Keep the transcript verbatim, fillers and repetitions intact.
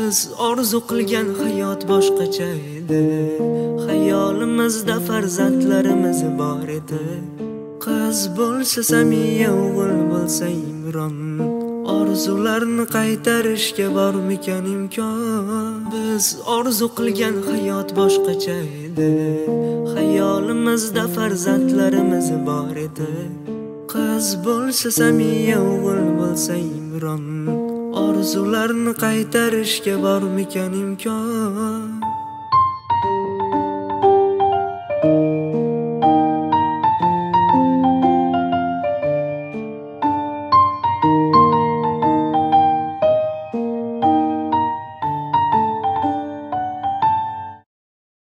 Biz orzu qilgan hayot boshqacha edi. Hayolimizda farzandlarimiz bor edi. Qiz bo'lsa Samiya, o'g'il bo'lsa Imron. Orzularni qaytarishga bormikan imkon? Biz orzu qilgan hayot boshqacha edi. Hayolimizda farzandlarimiz bor edi. Qiz bo'lsa Samiya, o'g'il bo'lsa Imron. Orzularni qaytarishga bormikan imkon?